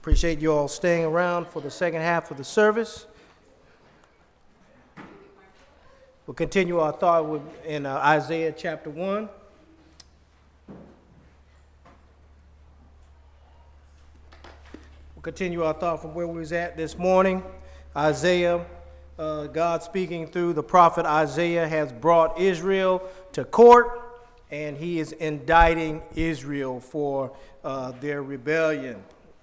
Appreciate you all staying around for the second half of the service. We'll continue our thought in Isaiah chapter 1. We'll continue our thought from where we was at this morning. Isaiah, God speaking through the prophet Isaiah, has brought Israel to court, and he is indicting Israel for their rebellion.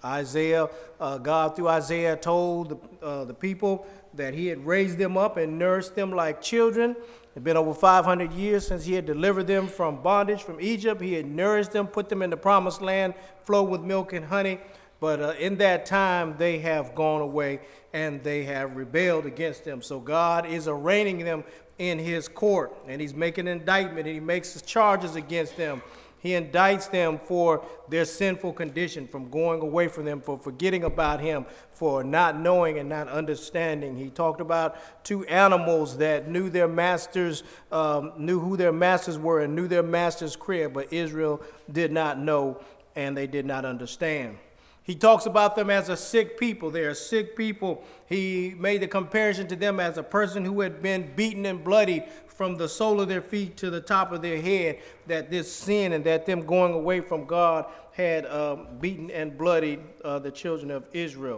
God through Isaiah told the people that he had raised them up and nourished them like children. It had been over 500 years since he had delivered them from bondage from Egypt. He had nourished them, put them in the promised land, flowed with milk and honey. But in that time, they have gone away and they have rebelled against them. So God is arraigning them in his court, and he's making an indictment, and he makes charges against them. He indicts them for their sinful condition, from going away from them, for forgetting about him, for not knowing and not understanding. He talked about two animals that knew their masters, knew who their masters were and knew their master's crib, but Israel did not know and they did not understand. He talks about them as a sick people. They are sick people. He made the comparison to them as a person who had been beaten and bloodied from the sole of their feet to the top of their head, that this sin and that them going away from God had beaten and bloodied the children of Israel.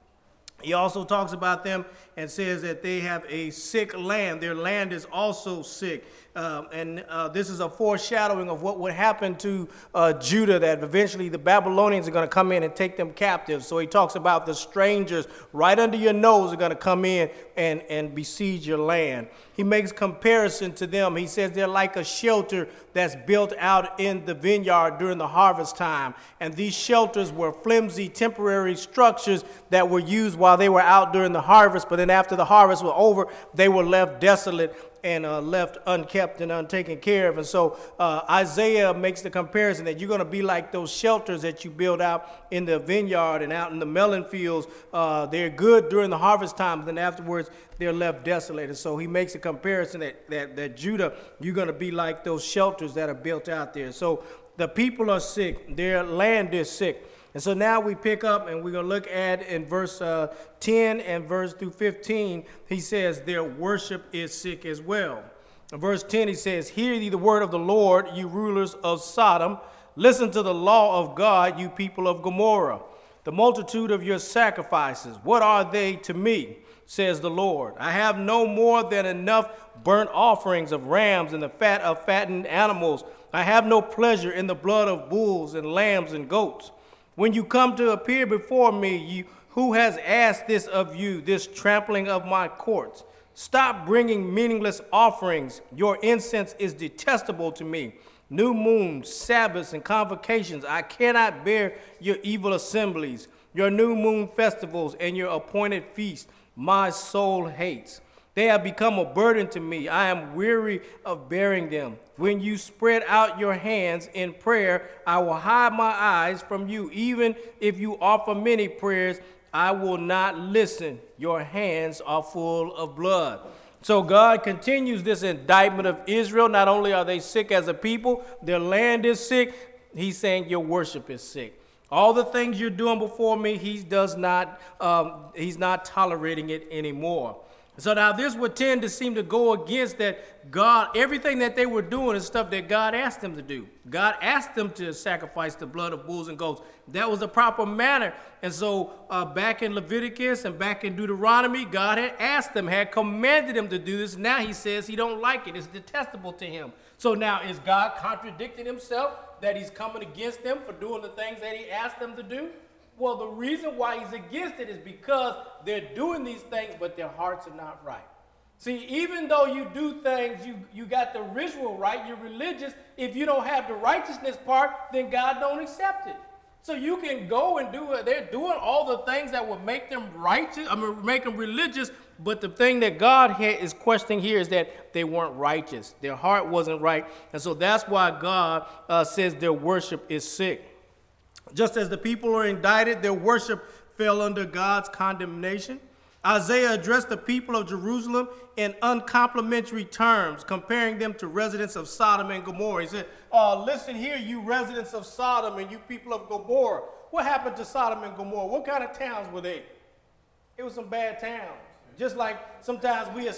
He also talks about them and says that they have a sick land. Their land is also sick. This is a foreshadowing of what would happen to Judah, that eventually the Babylonians are going to come in and take them captive. So he talks about the strangers right under your nose are going to come in and besiege your land. He makes comparison to them. He says they're like a shelter that's built out in the vineyard during the harvest time. And these shelters were flimsy, temporary structures that were used while they were out during the harvest. But then after the harvest was over, they were left desolate and left unkept and untaken care of. And so Isaiah makes the comparison that you're going to be like those shelters that you build out in the vineyard and out in the melon fields. They're good during the harvest time, but then afterwards they're left desolate. And so he makes a comparison that Judah, you're going to be like those shelters that are built out there. So the people are sick. Their land is sick. And so now we pick up and we're going to look at in verse 10 and verse through 15, he says their worship is sick as well. In verse 10, he says, "Hear ye the word of the Lord, you rulers of Sodom. Listen to the law of God, you people of Gomorrah. The multitude of your sacrifices, what are they to me, says the Lord? I have no more than enough burnt offerings of rams and the fat of fattened animals. I have no pleasure in the blood of bulls and lambs and goats. When you come to appear before me, who has asked this of you, this trampling of my courts? Stop bringing meaningless offerings. Your incense is detestable to me. New moons, Sabbaths, and convocations. I cannot bear your evil assemblies, your new moon festivals, and your appointed feasts. My soul hates. They have become a burden to me. I am weary of bearing them. When you spread out your hands in prayer, I will hide my eyes from you. Even if you offer many prayers, I will not listen. Your hands are full of blood." So God continues this indictment of Israel. Not only are they sick as a people, their land is sick. He's saying your worship is sick. All the things you're doing before me, he's not tolerating it anymore. So now this would tend to seem to go against that God, everything that they were doing is stuff that God asked them to do. God asked them to sacrifice the blood of bulls and goats. That was the proper manner. And so back in Leviticus and back in Deuteronomy, God had asked them, had commanded them to do this. Now he says he don't like it. It's detestable to him. So now is God contradicting himself that he's coming against them for doing the things that he asked them to do? Well, the reason why he's against it is because they're doing these things, but their hearts are not right. See, even though you do things, you got the ritual right, you're religious, if you don't have the righteousness part, then God don't accept it. So you can go and do it. They're doing all the things that would make them righteous, make them religious, but the thing that God is questioning here is that they weren't righteous. Their heart wasn't right, and so that's why God says their worship is sick. Just as the people are indicted, their worship fell under God's condemnation. Isaiah addressed the people of Jerusalem in uncomplimentary terms, comparing them to residents of Sodom and Gomorrah. He said, listen here, you residents of Sodom and you people of Gomorrah. What happened to Sodom and Gomorrah? What kind of towns were they? It was some bad towns. Just like sometimes we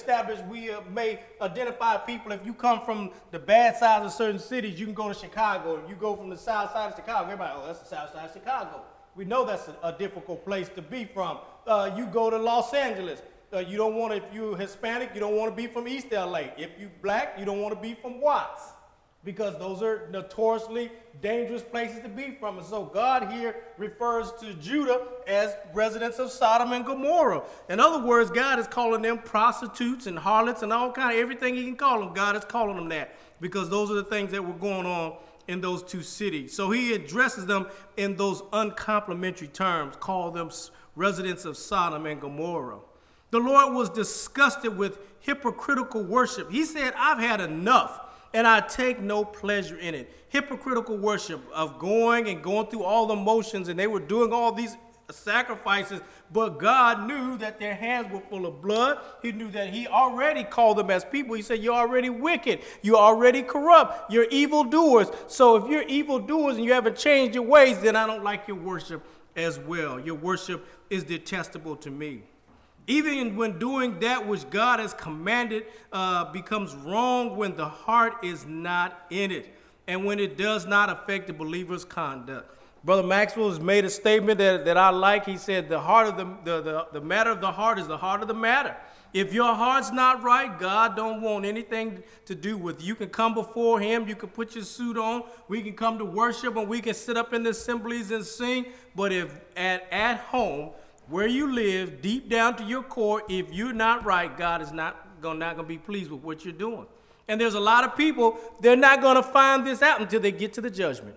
may identify people. If you come from the bad sides of certain cities, you can go to Chicago. And you go from the south side of Chicago, everybody, oh, that's the south side of Chicago. We know that's a difficult place to be from. You go to Los Angeles. You don't want to, if you're Hispanic, you don't want to be from East LA. If you're black, you don't want to be from Watts, because those are notoriously dangerous places to be from. And so God here refers to Judah as residents of Sodom and Gomorrah. In other words, God is calling them prostitutes and harlots and all kind of everything he can call them. God is calling them that because those are the things that were going on in those two cities. So he addresses them in those uncomplimentary terms, call them residents of Sodom and Gomorrah. The Lord was disgusted with hypocritical worship. He said, I've had enough, and I take no pleasure in it. Hypocritical worship of going through all the motions, and they were doing all these sacrifices, but God knew that their hands were full of blood. He knew that he already called them as people. He said, you're already wicked. You're already corrupt. You're evildoers. So if you're evildoers and you haven't changed your ways, then I don't like your worship as well. Your worship is detestable to me. Even when doing that which God has commanded becomes wrong when the heart is not in it and when it does not affect the believer's conduct. Brother Maxwell has made a statement that I like. He said the heart of the matter of the heart is the heart of the matter. If your heart's not right, God don't want anything to do with you. You can come before him. You can put your suit on. We can come to worship and we can sit up in the assemblies and sing. But if at home, where you live, deep down to your core, if you're not right, God is not gonna be pleased with what you're doing. And there's a lot of people, they're not going to find this out until they get to the judgment.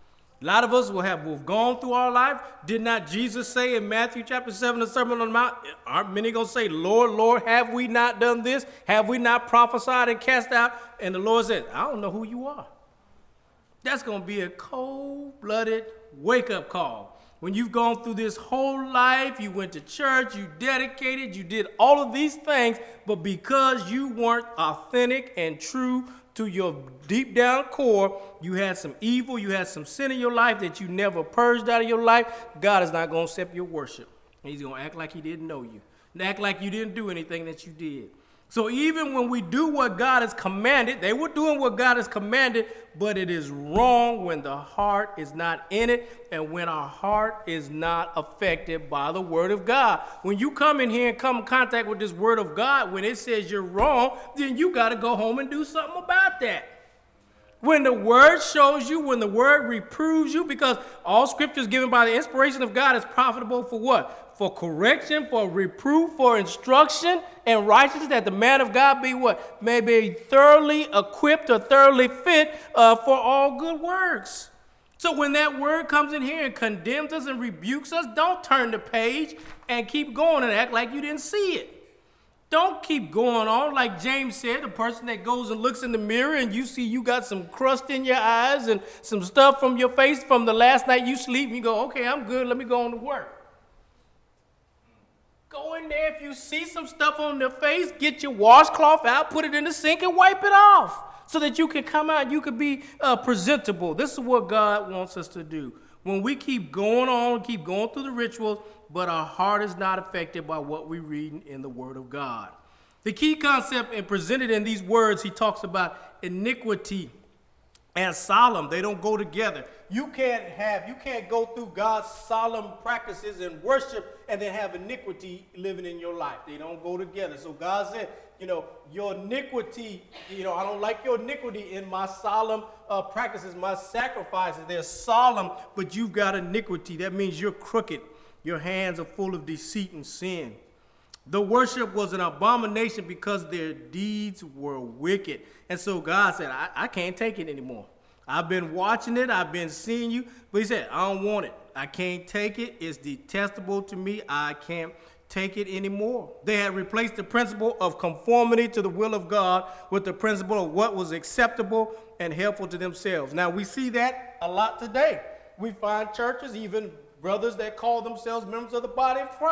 A lot of us we've gone through our life. Did not Jesus say in Matthew chapter 7, the Sermon on the Mount, aren't many going to say, Lord, Lord, have we not done this? Have we not prophesied and cast out? And the Lord said, I don't know who you are. That's going to be a cold-blooded wake-up call. When you've gone through this whole life, you went to church, you dedicated, you did all of these things, but because you weren't authentic and true to your deep down core, you had some evil, you had some sin in your life that you never purged out of your life, God is not going to accept your worship. He's going to act like he didn't know you and act like you didn't do anything that you did. So even when we do what God has commanded, they were doing what God has commanded, but it is wrong when the heart is not in it and when our heart is not affected by the word of God. When you come in here and come in contact with this word of God, when it says you're wrong, then you got to go home and do something about that. When the word shows you, when the word reproves you, because all scripture is given by the inspiration of God is profitable for what? For correction, for reproof, for instruction, and righteousness, that the man of God be what? May be thoroughly equipped or thoroughly fit for all good works. So when that word comes in here and condemns us and rebukes us, don't turn the page and keep going and act like you didn't see it. Don't keep going on. Like James said, the person that goes and looks in the mirror and you see you got some crust in your eyes and some stuff from your face from the last night you sleep, and you go, okay, I'm good, let me go on to work. Go in there. If you see some stuff on their face, get your washcloth out, put it in the sink, and wipe it off so that you can come out, you can be presentable. This is what God wants us to do. When we keep going on, keep going through the rituals, but our heart is not affected by what we read in the Word of God. The key concept and presented in these words, he talks about iniquity and solemn. They don't go together. You can't go through God's solemn practices and worship and then have iniquity living in your life. They don't go together. So God said, your iniquity, I don't like your iniquity in my solemn practices, my sacrifices. They're solemn, but you've got iniquity. That means you're crooked. Your hands are full of deceit and sin. The worship was an abomination because their deeds were wicked. And so God said, I can't take it anymore. I've been watching it. I've been seeing you. But he said, I don't want it. I can't take it. It's detestable to me. I can't take it anymore. They had replaced the principle of conformity to the will of God with the principle of what was acceptable and helpful to themselves. Now, we see that a lot today. We find churches, even brothers that call themselves members of the body of Christ.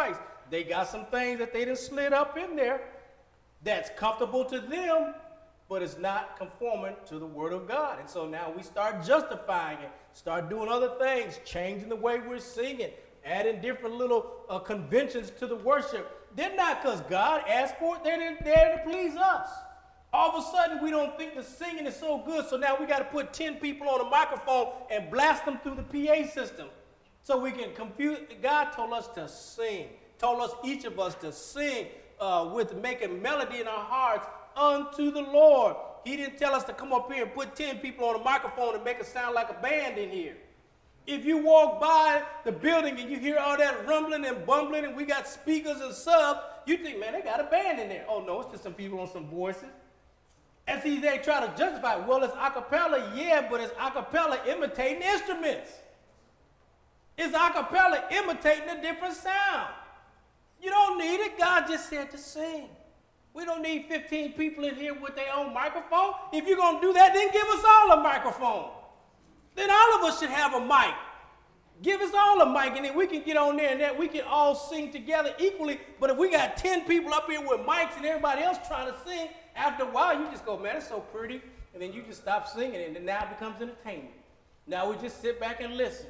They got some things that they done slid up in there that's comfortable to them, but it's not conforming to the word of God. And so now we start justifying it, start doing other things, changing the way we're singing, adding different little conventions to the worship. They're not because God asked for it, they're there to please us. All of a sudden, we don't think the singing is so good, so now we got to put 10 people on a microphone and blast them through the PA system so we can confuse. God told us to sing, told us, each of us, to sing with making melody in our hearts unto the Lord. He didn't tell us to come up here and put 10 people on a microphone and make it sound like a band in here. If you walk by the building and you hear all that rumbling and bumbling and we got speakers and subs, you think, man, they got a band in there. Oh, no, it's just some people on some voices. And see, they try to justify, well, it's a cappella, yeah, but it's a cappella imitating instruments. It's a cappella imitating a different sound. You don't need it. God just said to sing. We don't need 15 people in here with their own microphone. If you're going to do that, then give us all a microphone. Then all of us should have a mic. Give us all a mic, and then we can get on there and that we can all sing together equally. But if we got 10 people up here with mics and everybody else trying to sing, after a while you just go, man, it's so pretty. And then you just stop singing, and then now it becomes entertainment. Now we just sit back and listen.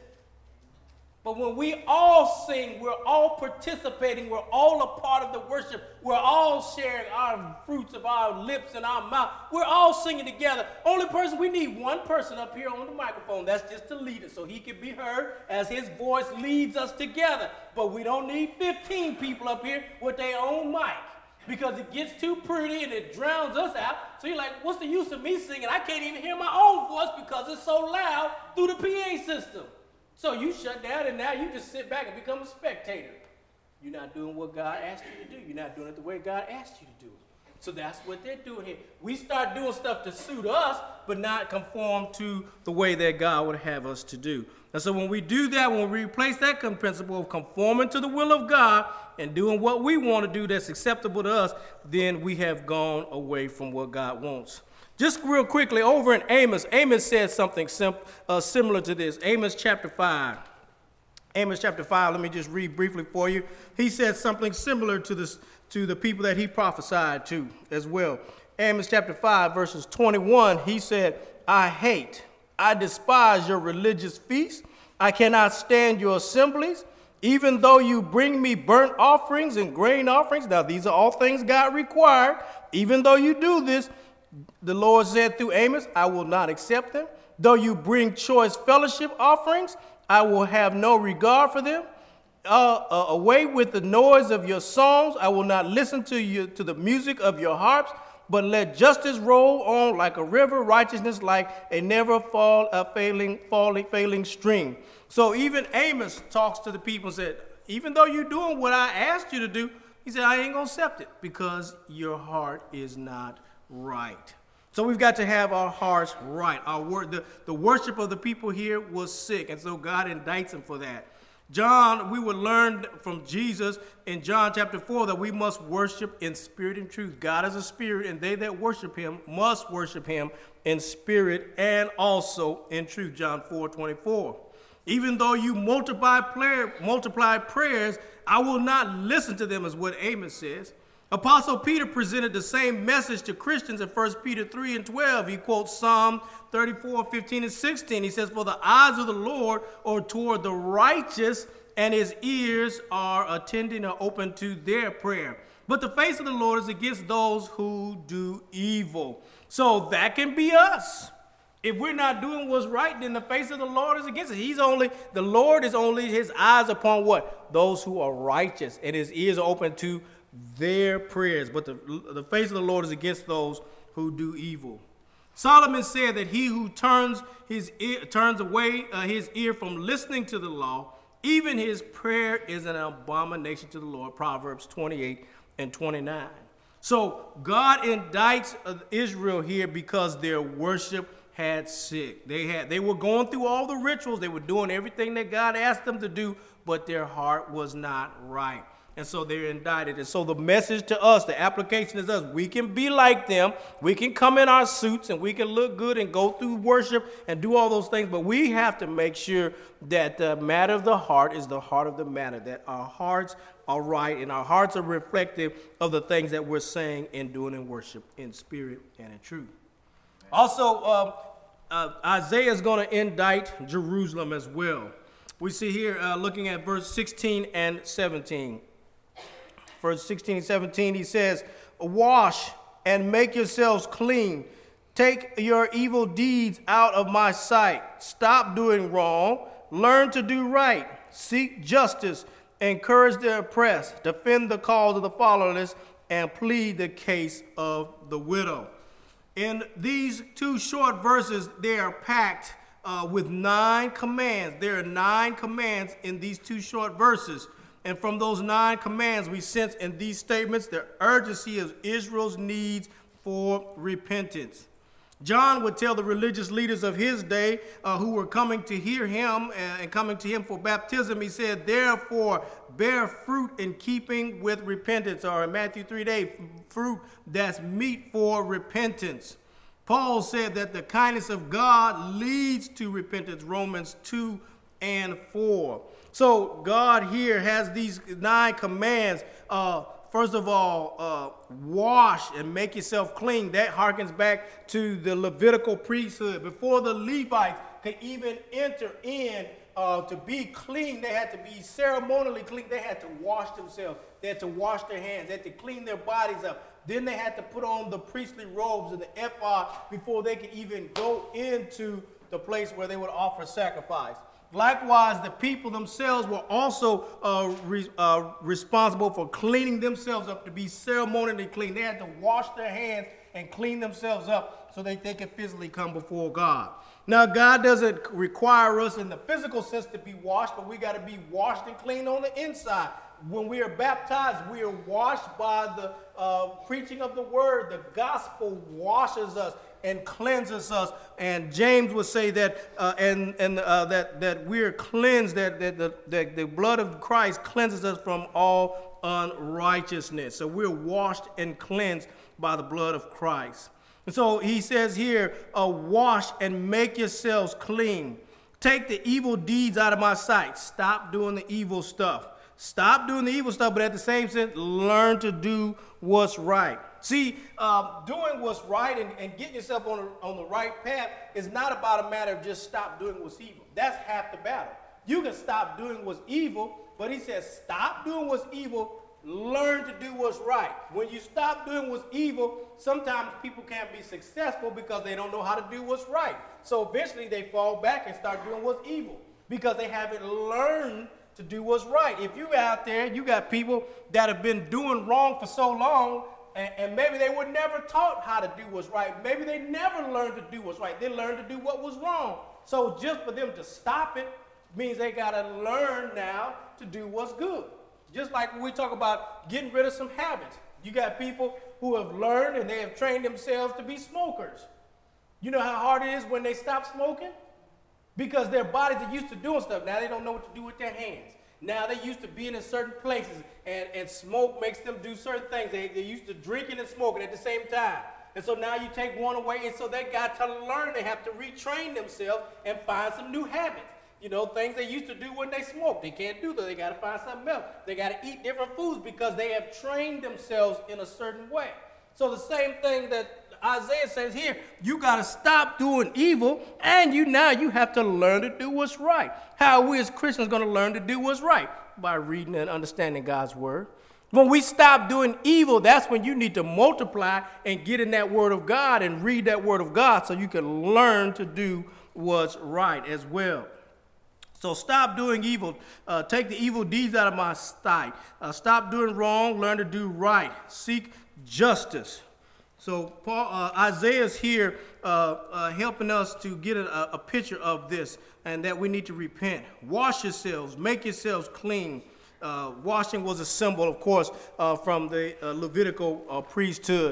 But when we all sing, we're all participating, we're all a part of the worship, we're all sharing our fruits of our lips and our mouth. We're all singing together. Only person, we need one person up here on the microphone. That's just the leader, so he can be heard as his voice leads us together. But we don't need 15 people up here with their own mic, because it gets too pretty and it drowns us out. So you're like, what's the use of me singing? I can't even hear my own voice because it's so loud through the PA system. So you shut down, and now you just sit back and become a spectator. You're not doing what God asked you to do. You're not doing it the way God asked you to do it. So that's what they're doing here. We start doing stuff to suit us, but not conform to the way that God would have us to do. And so when we do that, when we replace that principle of conforming to the will of God and doing what we want to do that's acceptable to us, then we have gone away from what God wants. Just real quickly, over in Amos, Amos said something similar to this. Amos chapter 5. Amos chapter 5, let me just read briefly for you. He said something similar to this, to the people that he prophesied to as well. Amos chapter 5, verses 21, he said, I despise your religious feasts. I cannot stand your assemblies. Even though you bring me burnt offerings and grain offerings. Now, these are all things God required. Even though you do this, the Lord said through Amos, I will not accept them. Though you bring choice fellowship offerings, I will have no regard for them. Away with the noise of your songs. I will not listen to the music of your harps, but let justice roll on like a river, righteousness like a never failing stream. So even Amos talks to the people and said, even though you're doing what I asked you to do, he said, I ain't going to accept it because your heart is not right. So we've got to have our hearts right. The worship of the people here was sick, and so God indicts them for that. We would learn from Jesus in John chapter 4 that we must worship in spirit and truth. God is a spirit, and they that worship him must worship him in spirit and also in truth. John 4:24. Even though you multiply prayers, I will not listen to them, is what Amos says. Apostle Peter presented the same message to Christians in 1 Peter 3:12. He quotes Psalm 34:15-16. He says, for the eyes of the Lord are toward the righteous, and his ears are attending or open to their prayer. But the face of the Lord is against those who do evil. So that can be us. If we're not doing what's right, then the face of the Lord is against us. The Lord is only his eyes upon what? Those who are righteous, and his ears are open to their prayers. But the face of the Lord is against those who do evil. Solomon said that he who turns away his ear from listening to the law, even his prayer is an abomination to the Lord. Proverbs 28:29. So God indicts Israel here because their worship had sick. They were going through all the rituals. They were doing everything that God asked them to do, but their heart was not right. And so they're indicted. And so the message to us, the application is us. We can be like them. We can come in our suits and we can look good and go through worship and do all those things. But we have to make sure that the matter of the heart is the heart of the matter, that our hearts are right and our hearts are reflective of the things that we're saying and doing in worship, in spirit and in truth. Also, Isaiah is going to indict Jerusalem as well. We see here, looking at verse 16 and 17. Verse 16 and 17, he says, "Wash and make yourselves clean. Take your evil deeds out of my sight. Stop doing wrong. Learn to do right. Seek justice. Encourage the oppressed. Defend the cause of the fatherless. And plead the case of the widow." In these two short verses, they are packed with 9 commands. There are 9 commands in these two short verses. And from those 9 commands, we sense in these statements the urgency of Israel's needs for repentance. John would tell the religious leaders of his day who were coming to hear him and coming to him for baptism, he said, "Therefore, bear fruit in keeping with repentance," or in Matthew 3:8, fruit that's meet for repentance. Paul said that the kindness of God leads to repentance, Romans 2 and 4. So God here has these 9 commands. First of all, wash and make yourself clean. That harkens back to the Levitical priesthood. Before the Levites could even enter in to be clean, they had to be ceremonially clean. They had to wash themselves. They had to wash their hands. They had to clean their bodies up. Then they had to put on the priestly robes and the ephod before they could even go into the place where they would offer sacrifice. Likewise, the people themselves were also responsible for cleaning themselves up, to be ceremonially clean. They had to wash their hands and clean themselves up so that they could physically come before God. Now, God doesn't require us in the physical sense to be washed, but we got to be washed and clean on the inside. When we are baptized, we are washed by the preaching of the word. The gospel washes us and cleanses us. And James would say that that we are cleansed, that the blood of Christ cleanses us from all unrighteousness. So we're washed and cleansed by the blood of Christ. And so he says here, wash and make yourselves clean. Take the evil deeds out of my sight. Stop doing the evil stuff. Stop doing the evil stuff, but at the same sense, learn to do what's right. See, doing what's right and getting yourself on the right path is not about a matter of just stop doing what's evil. That's half the battle. You can stop doing what's evil, but he says stop doing what's evil, learn to do what's right. When you stop doing what's evil, sometimes people can't be successful because they don't know how to do what's right. So eventually they fall back and start doing what's evil because they haven't learned to do what's right. If you out there, you got people that have been doing wrong for so long, and maybe they were never taught how to do what's right. Maybe they never learned to do what's right. They learned to do what was wrong. So just for them to stop it means they got to learn now to do what's good. Just like when we talk about getting rid of some habits. You got people who have learned and they have trained themselves to be smokers. You know how hard it is when they stop smoking? Because their bodies are used to doing stuff. Now they don't know what to do with their hands. Now they're used to being in certain places, and smoke makes them do certain things. They're used to drinking and smoking at the same time. And so now you take one away, and so they got to learn. They have to retrain themselves and find some new habits. You know, things they used to do when they smoke. They can't do that. They got to find something else. They got to eat different foods because they have trained themselves in a certain way. So the same thing that Isaiah says here, you got to stop doing evil, and you have to learn to do what's right. How are we as Christians going to learn to do what's right? By reading and understanding God's word. When we stop doing evil, that's when you need to multiply and get in that word of God and read that word of God so you can learn to do what's right as well. So stop doing evil. Take the evil deeds out of my sight. Stop doing wrong. Learn to do right. Seek justice. So Isaiah's here helping us to get a picture of this, and that we need to repent. Wash yourselves. Make yourselves clean. Washing was a symbol, of course, from the Levitical priesthood.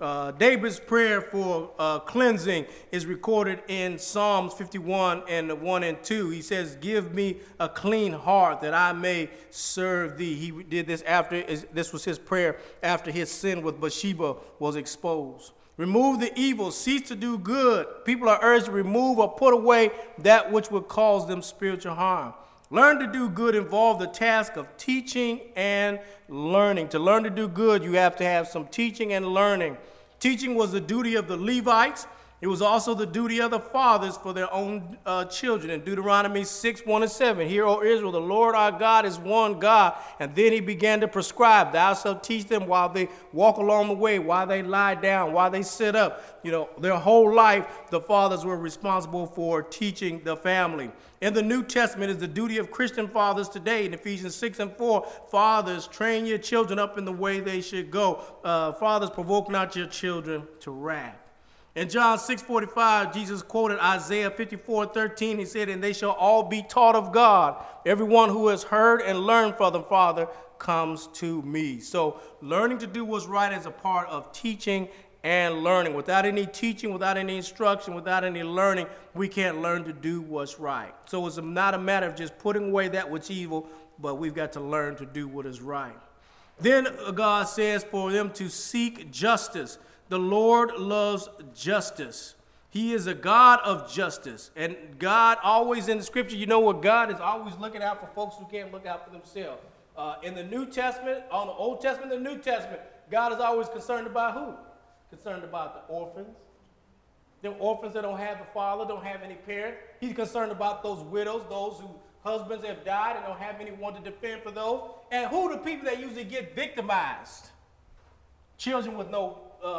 David's prayer for cleansing is recorded in Psalms 51 and 1 and 2. He says, give me a clean heart that I may serve thee. He did this this was his prayer after his sin with Bathsheba was exposed. Remove the evil, cease to do good. People are urged to remove or put away that which would cause them spiritual harm. Learn to do good involves the task of teaching and learning. To learn to do good, you have to have some teaching and learning. Teaching was the duty of the Levites. It was also the duty of the fathers for their own children. In Deuteronomy 6, 1 and 7, hear, O Israel, the Lord our God is one God. And then he began to prescribe, thou shalt teach them while they walk along the way, while they lie down, while they sit up. Their whole life, the fathers were responsible for teaching the family. In the New Testament is the duty of Christian fathers today. In Ephesians 6 and 4, fathers, train your children up in the way they should go. Fathers, provoke not your children to wrath. In John 6:45, Jesus quoted Isaiah 54:13. He said, and they shall all be taught of God. Everyone who has heard and learned from the Father comes to me. So learning to do what's right is a part of teaching and learning. Without any teaching, without any instruction, without any learning, we can't learn to do what's right. So it's not a matter of just putting away that which is evil, but we've got to learn to do what is right. Then God says for them to seek justice. The Lord loves justice. He is a God of justice. And God always in the scripture, God is always looking out for folks who can't look out for themselves. In the New Testament, on the Old Testament and the New Testament, God is always concerned about who? Concerned about the orphans. The orphans that don't have a father, don't have any parents. He's concerned about those widows, those whose husbands have died and don't have anyone to defend for those. And who are the people that usually get victimized? Children with no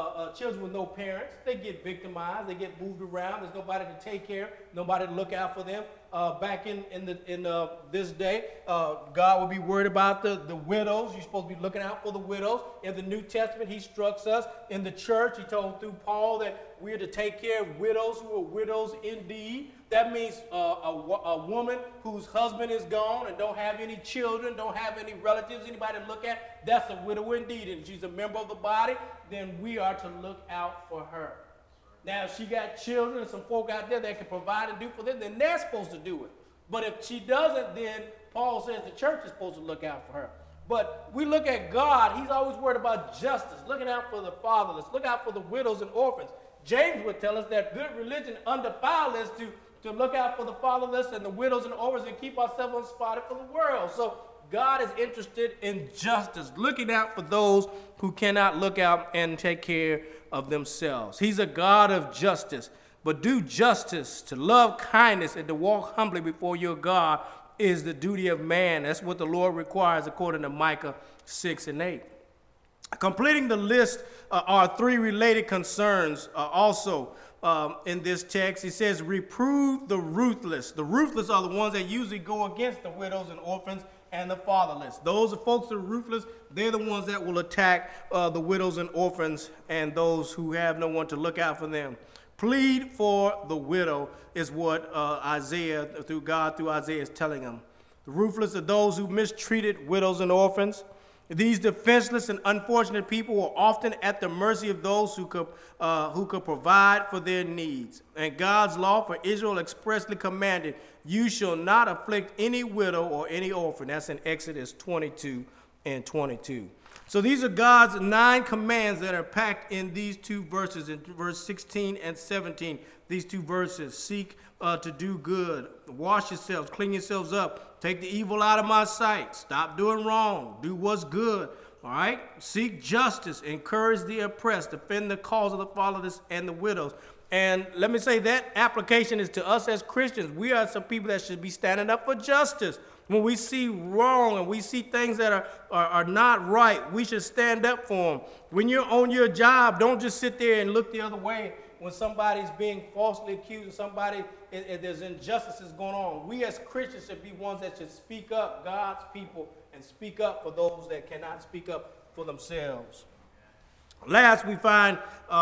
parents. They get victimized. They get moved around. There's nobody to take care, nobody to look out for them. Back in this day, God would be worried about the widows. You're supposed to be looking out for the widows. In the New Testament, he instructs us. In the church, he told through Paul that we are to take care of widows who are widows indeed. That means a woman whose husband is gone and don't have any children, don't have any relatives, anybody to look at. That's a widow indeed. And she's a member of the body, then we are to look out for her. Now, if she got children and some folk out there that can provide and do for them, then they're supposed to do it. But if she doesn't, then Paul says the church is supposed to look out for her. But we look at God, he's always worried about justice, looking out for the fatherless, look out for the widows and orphans. James would tell us that good religion undefiled is to look out for the fatherless and the widows and orphans and keep ourselves unspotted for the world. So God is interested in justice, looking out for those who cannot look out and take care of themselves. He's a God of justice. But do justice, to love kindness, and to walk humbly before your God is the duty of man. That's what the Lord requires according to Micah 6 and 8. Completing the list are three related concerns also in this text. He says, reprove the ruthless. The ruthless are the ones that usually go against the widows and orphans and the fatherless. Those are folks that are ruthless. They're the ones that will attack the widows and orphans and those who have no one to look out for them. Plead for the widow is what Isaiah, through Isaiah, is telling them. The ruthless are those who mistreated widows and orphans. These defenseless and unfortunate people were often at the mercy of those who could provide for their needs. And God's law for Israel expressly commanded, you shall not afflict any widow or any orphan. That's in Exodus 22 and 22. So these are God's 9 commands that are packed in these two verses, in verse 16 and 17. These two verses, seek to do good, wash yourselves, clean yourselves up, take the evil out of my sight, stop doing wrong, do what's good, all right? Seek justice, encourage the oppressed, defend the cause of the fatherless and the widows. And let me say that application is to us as Christians. We are some people that should be standing up for justice. When we see wrong and we see things that are not right, we should stand up for them. When you're on your job, don't just sit there and look the other way when somebody's being falsely accused and there's injustices going on. We as Christians should be ones that should speak up, God's people, and speak up for those that cannot speak up for themselves. Last, we find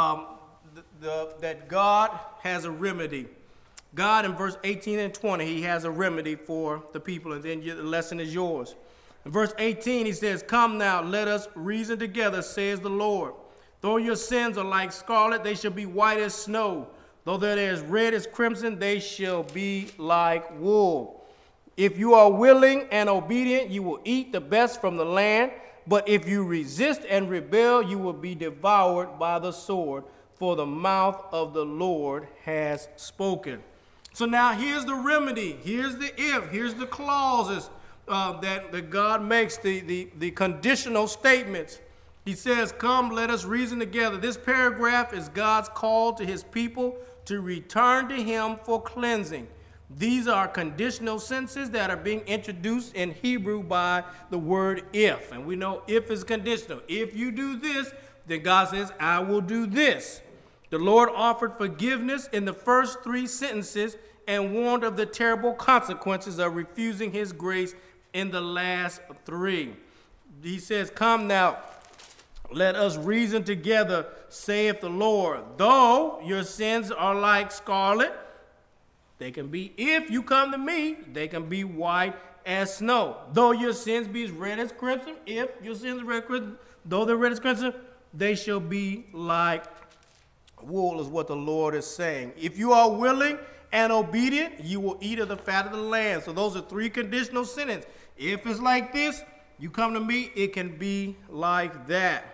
that God has a remedy. God, in verse 18 and 20, he has a remedy for the people, and then the lesson is yours. In verse 18, he says, come now, let us reason together, says the Lord. Though your sins are like scarlet, they shall be white as snow. Though they're as red as crimson, they shall be like wool. If you are willing and obedient, you will eat the best from the land. But if you resist and rebel, you will be devoured by the sword, for the mouth of the Lord has spoken. So now here's the remedy. Here's the if. Here's the clauses that God makes, the conditional statements. He says, come, let us reason together. This paragraph is God's call to his people to return to him for cleansing. These are conditional sentences that are being introduced in Hebrew by the word if. And we know if is conditional. If you do this, then God says, I will do this. The Lord offered forgiveness in the first 3 sentences and warned of the terrible consequences of refusing his grace in the last 3. He says, come now, let us reason together, saith the Lord. Though your sins are like scarlet, they can be, if you come to me, they can be white as snow. Though your sins be as red as crimson, if your sins are red as crimson, though they're red as crimson, they shall be like wool, is what the Lord is saying. If you are willing and obedient, you will eat of the fat of the land. So those are 3 conditional sentences. If it's like this, you come to me, it can be like that.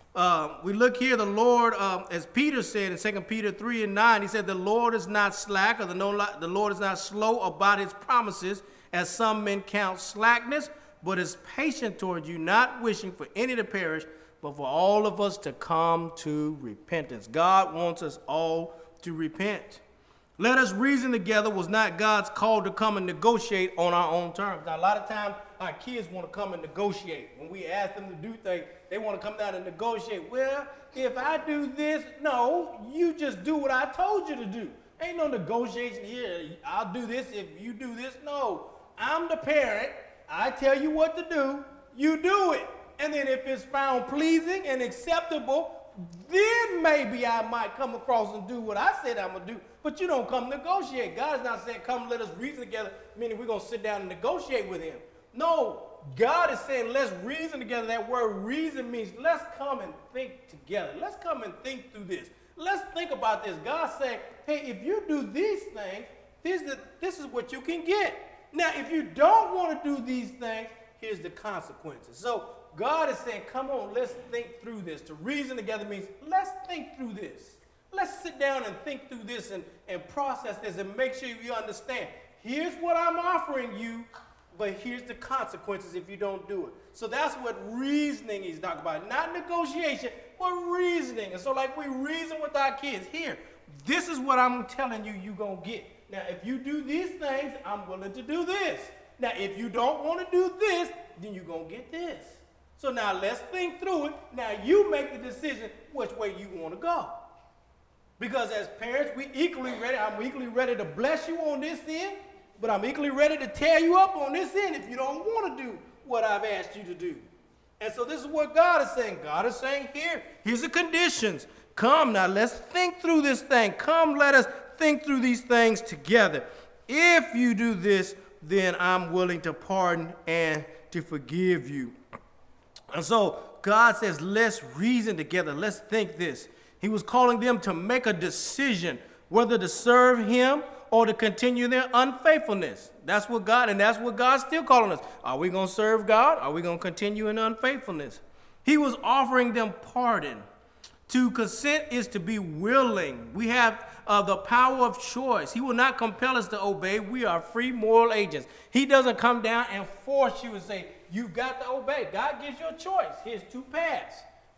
We look here, the Lord, as Peter said in 2 Peter 3:9, he said, the Lord is not slack, or the Lord is not slow about his promises, as some men count slackness, but is patient toward you, not wishing for any to perish, but for all of us to come to repentance. God wants us all to repent. Let us reason together was not God's call to come and negotiate on our own terms. Now, a lot of times, our kids want to come and negotiate. When we ask them to do things, they want to come down and negotiate. Well, if I do this, no, you just do what I told you to do. Ain't no negotiation here. I'll do this if you do this. No, I'm the parent. I tell you what to do. You do it. And then if it's found pleasing and acceptable, then maybe I might come across and do what I said I'm going to do. But you don't come negotiate. God's not saying, come let us reason together, meaning we're going to sit down and negotiate with him. No, God is saying, let's reason together. That word reason means let's come and think together. Let's come and think through this. Let's think about this. God's saying, hey, if you do these things, this is what you can get. Now, if you don't want to do these things, here's the consequences. So God is saying, come on, let's think through this. To reason together means let's think through this. Let's sit down and think through this and process this and make sure you understand. Here's what I'm offering you, but here's the consequences if you don't do it. So that's what reasoning he's talking about. Not negotiation, but reasoning. And so like we reason with our kids. Here, this is what I'm telling you you're going to get. Now, if you do these things, I'm willing to do this. Now, if you don't want to do this, then you're going to get this. So now let's think through it. Now you make the decision which way you want to go. Because as parents, I'm equally ready to bless you on this end, but I'm equally ready to tear you up on this end if you don't want to do what I've asked you to do. And so this is what God is saying. God is saying here's the conditions. Come now, let's think through this thing. Come, let us think through these things together. If you do this, then I'm willing to pardon and to forgive you. And so God says, let's reason together. Let's think this. He was calling them to make a decision whether to serve him or to continue their unfaithfulness. That's what God's still calling us. Are we going to serve God? Are we going to continue in unfaithfulness? He was offering them pardon. To consent is to be willing. We have the power of choice. He will not compel us to obey. We are free moral agents. He doesn't come down and force you and say, you've got to obey. God gives you a choice. Here's 2 paths.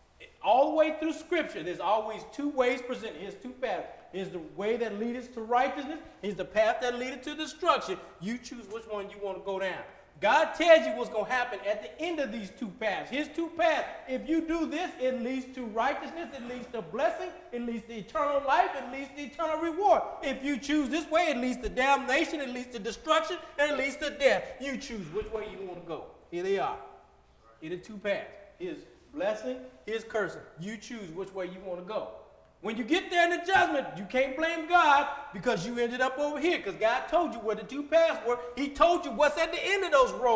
All the way through Scripture, there's always 2 ways presented. Here's 2 paths. Here's the way that leads to righteousness. Here's the path that leads to destruction. You choose which one you want to go down. God tells you what's going to happen at the end of these 2 paths. Here's 2 paths. If you do this, it leads to righteousness. It leads to blessing. It leads to eternal life. It leads to eternal reward. If you choose this way, it leads to damnation. It leads to destruction. And it leads to death. You choose which way you want to go. Here they are. Here are the 2 paths. Here's blessing. Here's cursing. You choose which way you want to go. When you get there in the judgment, you can't blame God because you ended up over here because God told you where the 2 paths were. He told you what's at the end of those roads.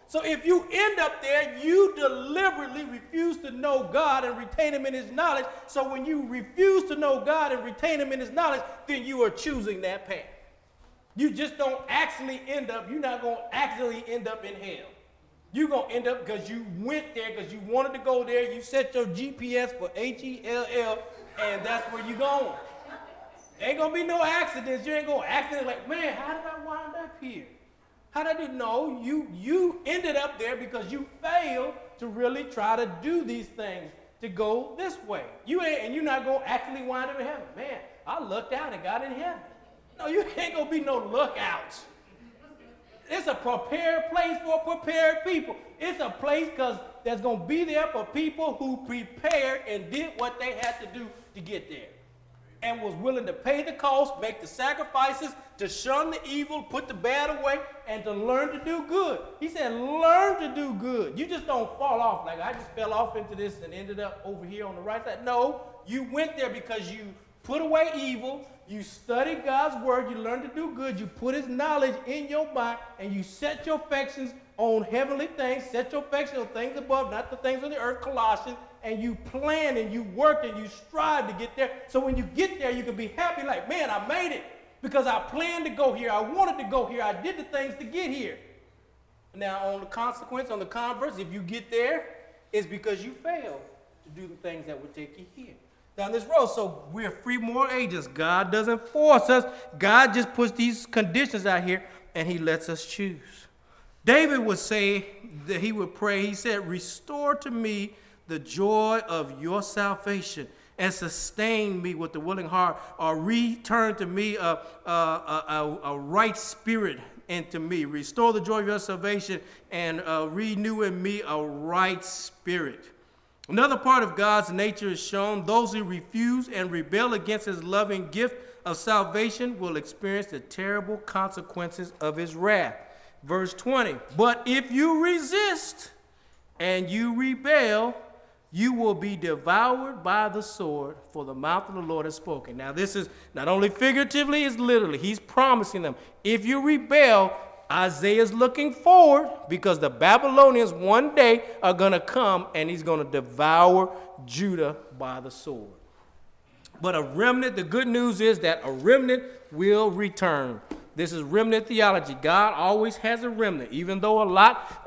So if you end up there, you deliberately refuse to know God and retain him in his knowledge. So when you refuse to know God and retain him in his knowledge, then you are choosing that path. You just don't actually end up, you're not going to actually end up in hell. You're going to end up because you went there, because you wanted to go there. You set your GPS for H-E-L-L, and that's where you're going. Ain't going to be no accidents. You ain't going to accident like, man, how did I wind up here? How did I know? You ended up there because you failed to really try to do these things to go this way. And you're not going to actually wind up in heaven. Man, I lucked out and got in heaven. No, you ain't going to be no lookouts. It's a prepared place for prepared people. It's a place because that's going to be there for people who prepared and did what they had to do to get there. And was willing to pay the cost, make the sacrifices, to shun the evil, put the bad away, and to learn to do good. He said, learn to do good. You just don't fall off like I just fell off into this and ended up over here on the right side. No, you went there because you put away evil, you studied God's word, you learned to do good, you put his knowledge in your mind, and you set your affections on heavenly things, set your affections on things above, not the things of the earth, Colossians, and you plan and you work and you strive to get there. So when you get there, you can be happy like, man, I made it because I planned to go here. I wanted to go here. I did the things to get here. Now, on the consequence, on the converse, if you get there, it's because you failed to do the things that would take you here. Down this road. So we're free moral agents. God doesn't force us. God just puts these conditions out here and he lets us choose. David would say that he would pray. He said, restore to me the joy of your salvation and sustain me with the willing heart, or return to me a right spirit into me. Restore the joy of your salvation and renew in me a right spirit. Another part of God's nature is shown. Those who refuse and rebel against his loving gift of salvation will experience the terrible consequences of his wrath. Verse 20, but if you resist and you rebel, you will be devoured by the sword, for the mouth of the Lord has spoken. Now this is not only figuratively, it's literally. He's promising them, if you rebel, Isaiah's looking forward because the Babylonians one day are going to come and he's going to devour Judah by the sword. But a remnant, the good news is that a remnant will return. This is remnant theology. God always has a remnant, even though a lot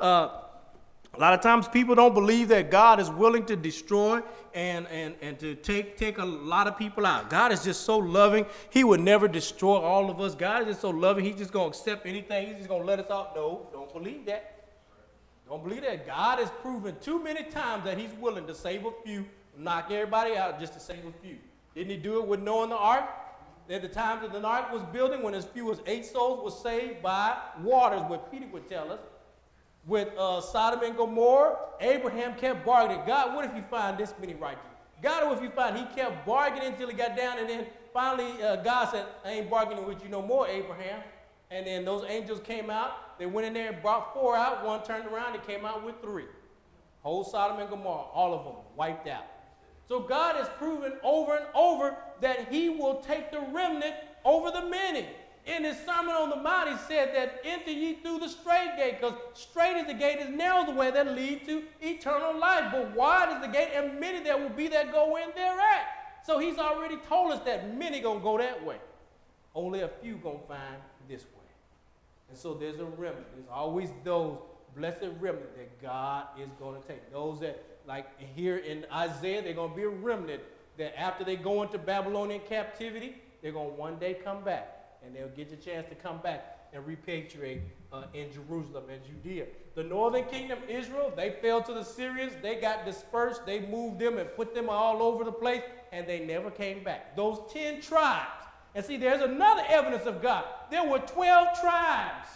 of times people don't believe that God is willing to destroy and to take a lot of people out. God is just so loving. He would never destroy all of us. God is just so loving. He's just going to accept anything. He's just going to let us out. No, don't believe that. Don't believe that. God has proven too many times that he's willing to save a few, knock everybody out just to save a few. Didn't he do it with Noah and the ark? At the time that the ark was building, when as few as 8 souls were saved by waters, what Peter would tell us. With Sodom and Gomorrah, Abraham kept bargaining. God, what if you find this many righteous? God, what if you find? He kept bargaining until he got down, and then finally God said, I ain't bargaining with you no more, Abraham. And then those angels came out. They went in there and brought 4 out. One turned around and came out with 3. Whole Sodom and Gomorrah, all of them wiped out. So God has proven over and over that he will take the remnant over the many. In his Sermon on the Mount, he said that enter ye through the straight gate, because straight is the gate, is narrow the way that leads to eternal life. But wide is the gate, and many there will be that go in thereat. So he's already told us that many going to go that way. Only a few going to find this way. And so there's a remnant. There's always those blessed remnant that God is going to take. Those that, like here in Isaiah, they're going to be a remnant that after they go into Babylonian captivity, they're going to one day come back. And they'll get the chance to come back and repatriate in Jerusalem and Judea. The northern kingdom, Israel, they fell to the Syrians. They got dispersed. They moved them and put them all over the place, and they never came back. Those 10 tribes. And see, there's another evidence of God. There were 12 tribes.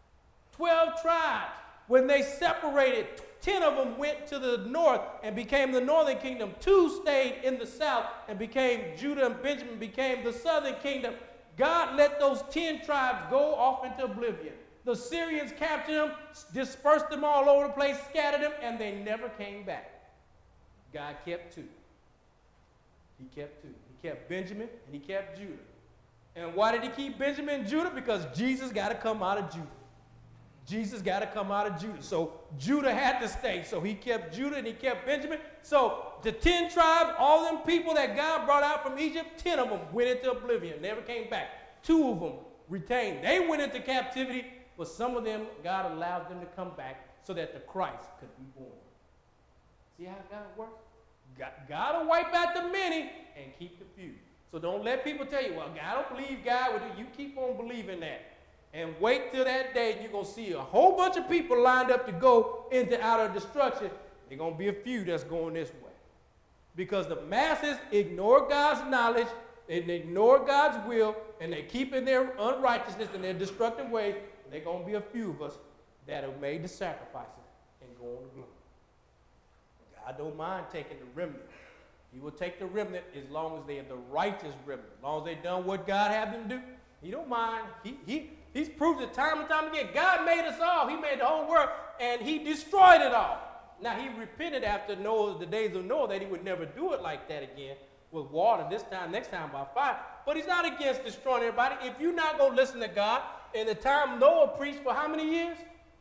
12 tribes. When they separated, 10 of them went to the north and became the northern kingdom. 2 stayed in the south and became Judah and Benjamin became the southern kingdom. God let those 10 tribes go off into oblivion. The Syrians captured them, dispersed them all over the place, scattered them, and they never came back. God kept 2. He kept 2. He kept Benjamin and he kept Judah. And why did he keep Benjamin and Judah? Because Jesus got to come out of Judah. Jesus got to come out of Judah. So Judah had to stay. So he kept Judah and he kept Benjamin. So the 10 tribes, all them people that God brought out from Egypt, 10 of them went into oblivion, never came back. 2 of them retained. They went into captivity, but some of them, God allowed them to come back so that the Christ could be born. See how God works? God will wipe out the many and keep the few. So don't let people tell you, well, I don't believe God will do. You keep on believing that. And wait till that day, you're going to see a whole bunch of people lined up to go into outer destruction. There's going to be a few that's going this way. Because the masses ignore God's knowledge, and they ignore God's will, and they keep in their unrighteousness and their destructive ways. There's going to be a few of us that have made the sacrifices and go on to glory. God don't mind taking the remnant. He will take the remnant as long as they are the righteous remnant. As long as they've done what God had them do. He don't mind. He's proved it time and time again. God made us all. He made the whole world, and he destroyed it all. Now, he repented after the days of Noah that he would never do it like that again with water this time, next time by fire. But he's not against destroying everybody. If you're not going to listen to God, in the time Noah preached for how many years?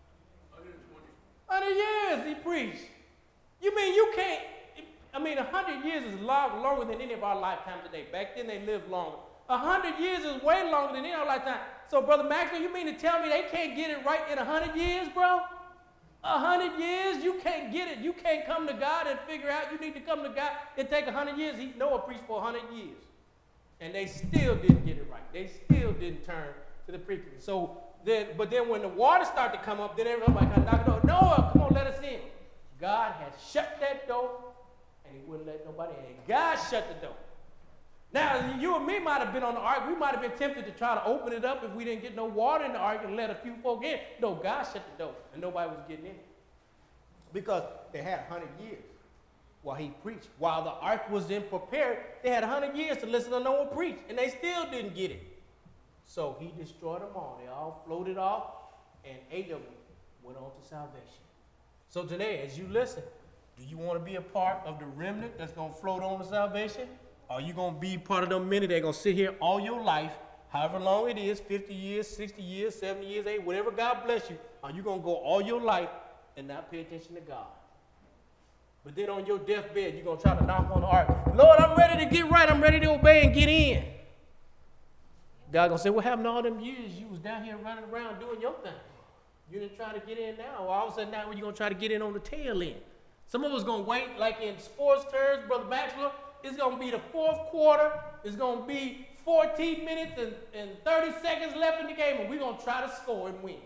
100 years he preached. You mean you can't, 100 years is longer than any of our lifetime today. Back then they lived longer. 100 years is way longer than any of our lifetime. So, Brother Maxwell, you mean to tell me they can't get it right in 100 years, bro? 100 years, you can't get it. You can't come to God and figure out you need to come to God. It take 100 years. Noah preached for 100 years. And they still didn't get it right. They still didn't turn to the preaching. But then when the water started to come up, then everybody kind of knocked on, Noah, come on, let us in. God had shut that door, and he wouldn't let nobody in. God shut the door. Now, you and me might have been on the ark. We might have been tempted to try to open it up if we didn't get no water in the ark and let a few folk in. No, God shut the door, and nobody was getting in. Because they had 100 years while he preached. While the ark was in prepared, they had 100 years to listen to Noah preach, and they still didn't get it. So he destroyed them all. They all floated off, and 8 of them went on to salvation. So today, as you listen, do you want to be a part of the remnant that's going to float on to salvation? Or are you going to be part of them many that are going to sit here all your life, however long it is, 50 years, 60 years, 70 years, 80, whatever God bless you, are you going to go all your life and not pay attention to God? But then on your deathbed, you're going to try to knock on the ark. Lord, I'm ready to get right. I'm ready to obey and get in. God going to say, what happened to all them years you was down here running around doing your thing? You didn't try to get in now. Or all of a sudden now you're going to try to get in on the tail end. Some of us going to wait, like in sports terms, Brother Maxwell, it's going to be the 4th quarter. It's going to be 14 minutes and 30 seconds left in the game, and we're going to try to score and win.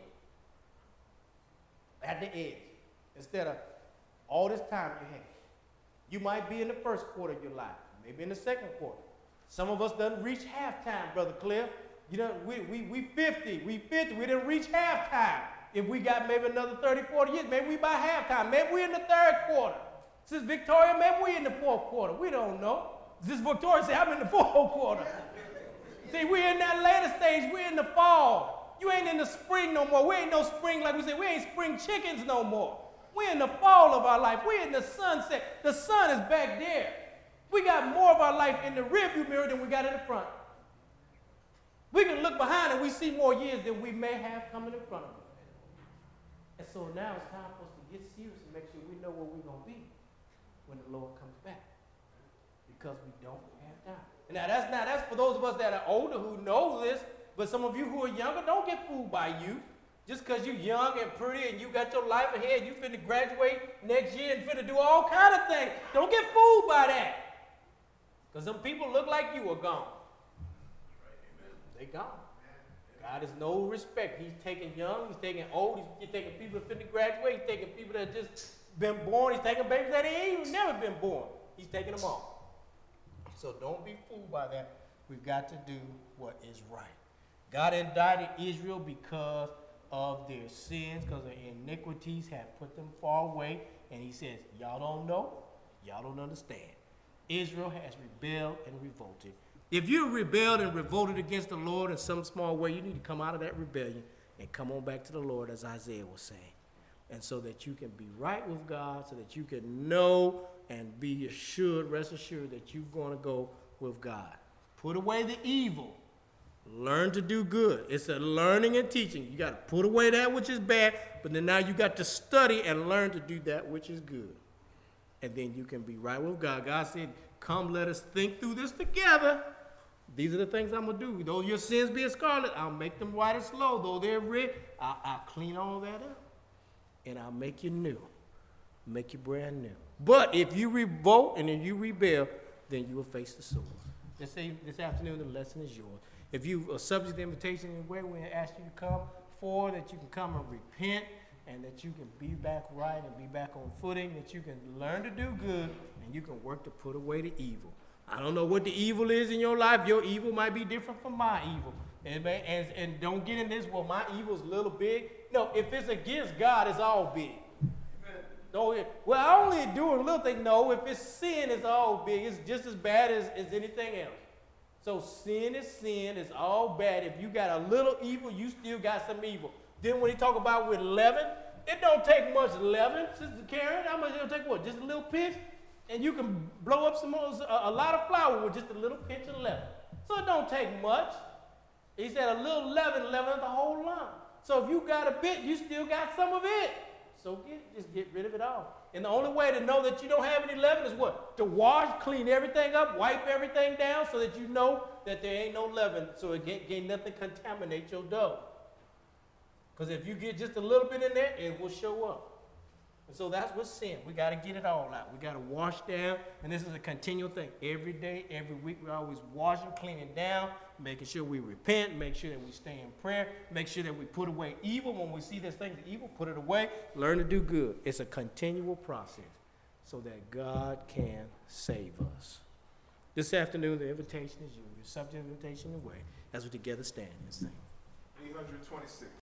At the edge. Instead of all this time you have. You might be in the 1st quarter of your life, maybe in the 2nd quarter. Some of us doesn't reach halftime, Brother Cliff. You know, we 50, we didn't reach halftime. If we got maybe another 30, 40 years, maybe we by halftime, maybe we in the 3rd quarter. Since Victoria, maybe we in the 4th quarter. We don't know. This Victoria say, I'm in the 4th quarter. See, we're in that later stage. We're in the fall. You ain't in the spring no more. We ain't no spring, like we say, we ain't spring chickens no more. We're in the fall of our life. We're in the sunset. The sun is back there. We got more of our life in the rearview mirror than we got in the front. We can look behind and we see more years than we may have coming in front of us. And so now it's time for us to get serious and make sure we know where we're going to be when the Lord comes back. Because we don't have time. And now that's for those of us that are older who know this, but some of you who are younger, don't get fooled by youth. Just because you're young and pretty and you got your life ahead, you finna graduate next year and finna do all kind of things. Don't get fooled by that. Because some people look like you are gone. They gone. God is no respect. He's taking young, he's taking old, he's taking people that finna graduate, he's taking people that just been born, he's taking babies that ain't never been born. He's taking them all. So don't be fooled by that. We've got to do what is right. God indicted Israel because of their sins, because their iniquities have put them far away. And he says, y'all don't know, y'all don't understand. Israel has rebelled and revolted. If you rebelled and revolted against the Lord in some small way, you need to come out of that rebellion and come on back to the Lord, as Isaiah was saying. And so that you can be right with God, so that you can know and be assured, rest assured that you're going to go with God. Put away the evil Learn to do good. It's a learning and teaching. You got to put away that which is bad, but then now you got to study and learn to do that which is good. And then you can be right with God. God said, come, let us think through this together. These are the things I'm going to do. Though your sins be as scarlet, I'll make them white as snow. Though they're red, I'll clean all that up. And I'll make you new. Make you brand new. But if you revolt and then you rebel, then you will face the sword. This afternoon, the lesson is yours. If you are subject to the invitation in a way, we ask you to come forward, that you can come and repent, and that you can be back right and be back on footing, that you can learn to do good, and you can work to put away the evil. I don't know what the evil is in your life. Your evil might be different from my evil. And don't get in this, well, my evil's a little big. No, if it's against God, it's all big. No, well, I only do a little thing. No, if it's sin, it's all big. It's just as bad as anything else. So sin is sin. It's all bad. If you got a little evil, you still got some evil. Then when he talk about with leaven, it don't take much leaven, Sister Karen. How much it'll take? What? Just a little pinch? And you can blow up a lot of flour with just a little pinch of leaven. So it don't take much. He said a little leaven leaveneth the whole lump. So if you got a bit, you still got some of it. So just get rid of it all. And the only way to know that you don't have any leaven is what? To wash, clean everything up, wipe everything down so that you know that there ain't no leaven, so it can't nothing contaminate your dough. Because if you get just a little bit in there, it will show up. And so that's what's sin. We got to get it all out. We got to wash down, and this is a continual thing. Every day, every week, we're always washing, cleaning down, making sure we repent, make sure that we stay in prayer, make sure that we put away evil. When we see there's things evil, put it away, learn to do good. It's a continual process so that God can save us. This afternoon, the invitation is you. Your subject invitation away as we together stand and sing. 826.